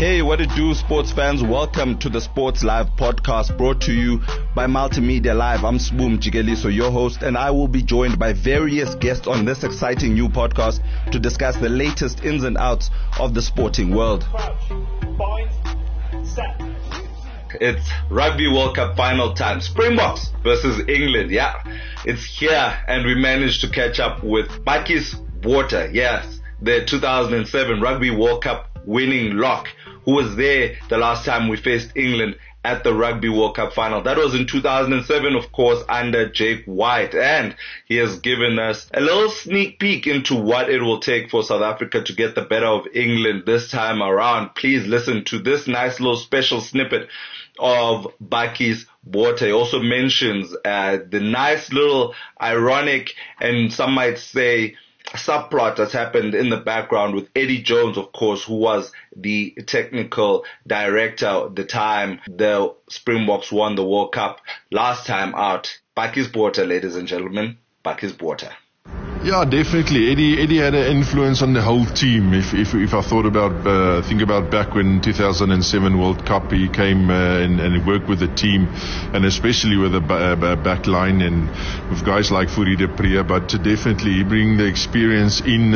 Hey, what it do, sports fans? Welcome to the Sports Live podcast brought to you by Multimedia Live. I'm Sboom Jigeliso, your host, and I will be joined by various guests on this exciting new podcast to discuss the latest ins and outs of the sporting world. It's Rugby World Cup final time. Springboks versus England. Yeah, it's here, and we managed to catch up with Bakkies Botha. Yes, the 2007 Rugby World Cup winning lock, who was there the last time we faced England at the Rugby World Cup final. That was in 2007, of course, under Jake White. And he has given us a little sneak peek into what it will take for South Africa to get the better of England this time around. Please listen to this nice little special snippet of Bakkies Botha. He also mentions the nice little ironic, and some might say, subplot that's happened in the background with Eddie Jones, of course, who was the technical director at the time the Springboks won the World Cup last time out. Bakkies Botha, ladies and gentlemen, Bakkies Botha. Yeah, definitely. Eddie had an influence on the whole team. If I thought about, think about back when 2007 World Cup, he came and worked with the team, and especially with the back line and with guys like Fourie de Pre. But definitely, he bring the experience in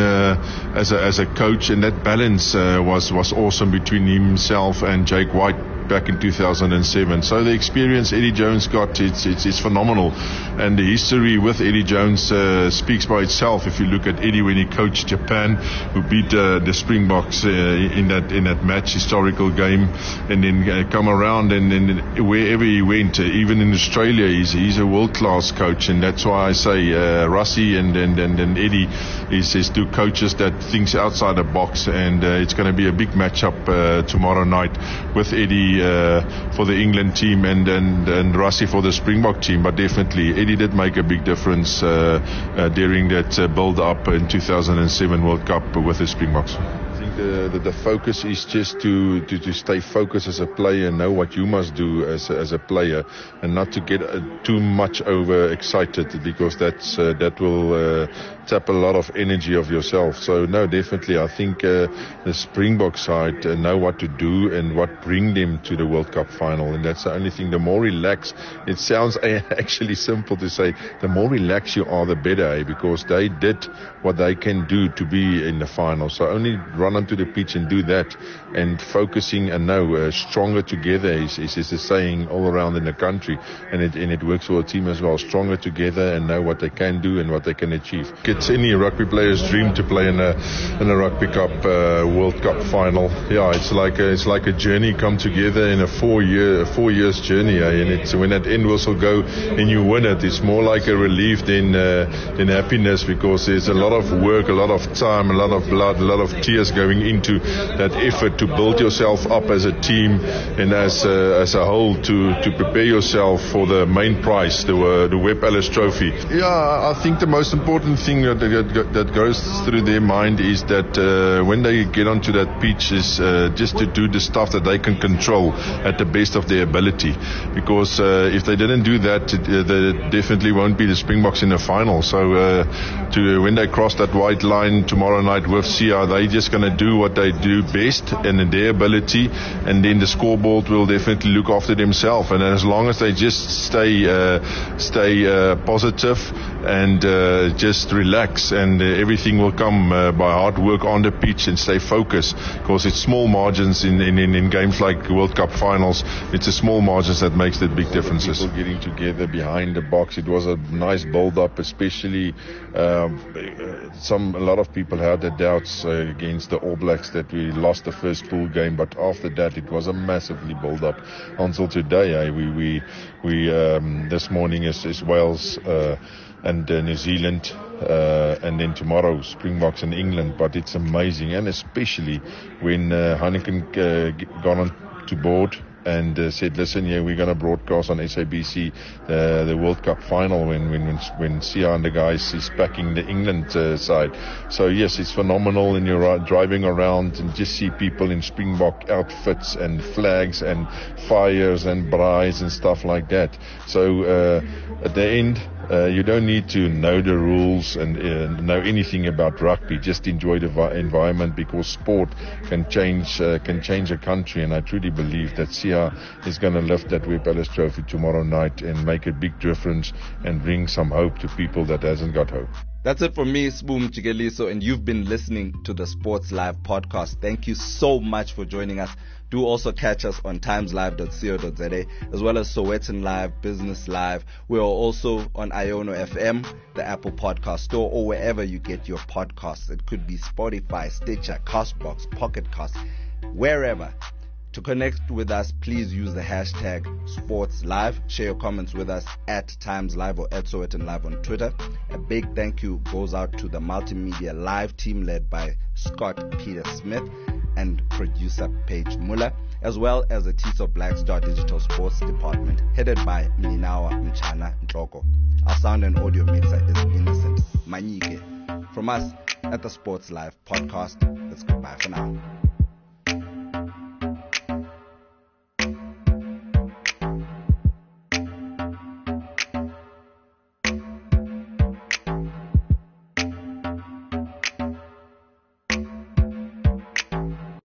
as a coach, and that balance was awesome between himself and Jake White back in 2007. So the experience Eddie Jones got, it's phenomenal, and the history with Eddie Jones speaks by itself. If you look at Eddie when he coached Japan, who beat the Springboks in that match, historical game, and then come around and wherever he went, even in Australia, he's a world-class coach, and that's why I say Rassie and Eddie is two coaches that thinks outside the box, and it's going to be a big matchup tomorrow night with Eddie for the England team and Rassie for the Springbok team. But definitely Eddie did make a big difference during that build up in 2007 World Cup with the Springboks. I think the focus is just to stay focused as a player and know what you must do as a player, and not to get too much overexcited, because that will tap a lot of energy of yourself. So no, definitely I think the Springbok side know what to do and what bring them to the World Cup final, and that's the only thing. The more relaxed, it sounds actually simple to say, the more relaxed you are, the better, because they did what they can do to be in the final. So only run onto the pitch and do that, and focusing, and know stronger together is a saying all around in the country, and it works for a team as well. Stronger together and know what they can do and what they can achieve. It's any rugby player's dream to play in a Rugby Cup World Cup final. Yeah, it's like a journey come together in a 4 years journey, and it's when that end whistle go and you win it, it's more like a relief than happiness, because there's a lot of work, a lot of time, a lot of blood, a lot of tears going into that effort to build yourself up as a team and as a whole to prepare yourself for the main prize, the Webb Ellis Trophy. Yeah, I think the most important thing that goes through their mind is that when they get onto that pitch is just to do the stuff that they can control at the best of their ability, because if they didn't do that, they definitely won't be the Springboks in the final. So when they cross that white line tomorrow night with Sia, they're just going to do what they do best and in their ability, and then the scoreboard will definitely look after themselves. And as long as they just stay positive and just relax, and everything will come by hard work on the pitch, and stay focused, because it's small margins in games like World Cup finals. It's the small margins that makes the big differences. People getting together behind the box. It was a nice build-up, especially a lot of people had their doubts against the All Blacks that we lost the first pool game, but after that it was a massively build-up until today. We this morning is Wales and New Zealand, and then tomorrow Springboks and England. But it's amazing, and especially when Heineken got on to board and said, listen, yeah, we're going to broadcast on SABC the World Cup final when Sia and the guys is backing the England side. So yes, it's phenomenal, and you're driving around and just see people in Springbok outfits and flags and fires and braais and stuff like that. So at the end, You don't need to know the rules and know anything about rugby. Just enjoy the environment, because sport can change a country. And I truly believe that Sia is going to lift that Webb Ellis Trophy tomorrow night and make a big difference and bring some hope to people that hasn't got hope. That's it from me, Sbu Mjikeliso, and you've been listening to the Sports Live podcast. Thank you so much for joining us. Do also catch us on timeslive.co.za, as well as Sowetan Live, Business Live. We are also on Iono FM, the Apple Podcast Store, or wherever you get your podcasts. It could be Spotify, Stitcher, Castbox, Pocket Cast, wherever. To connect with us, please use the hashtag SportsLive. Share your comments with us at TimesLive or at Sowetan Live on Twitter. A big thank you goes out to the Multimedia Live team led by Scott Peter Smith and producer Paige Muller, as well as the Tiso Black Star Digital Sports Department headed by Mininawa Mchana Ntloko. Our sound and audio mixer is Innocent Manyike. From us at the Sports Live podcast, let's goodbye for now.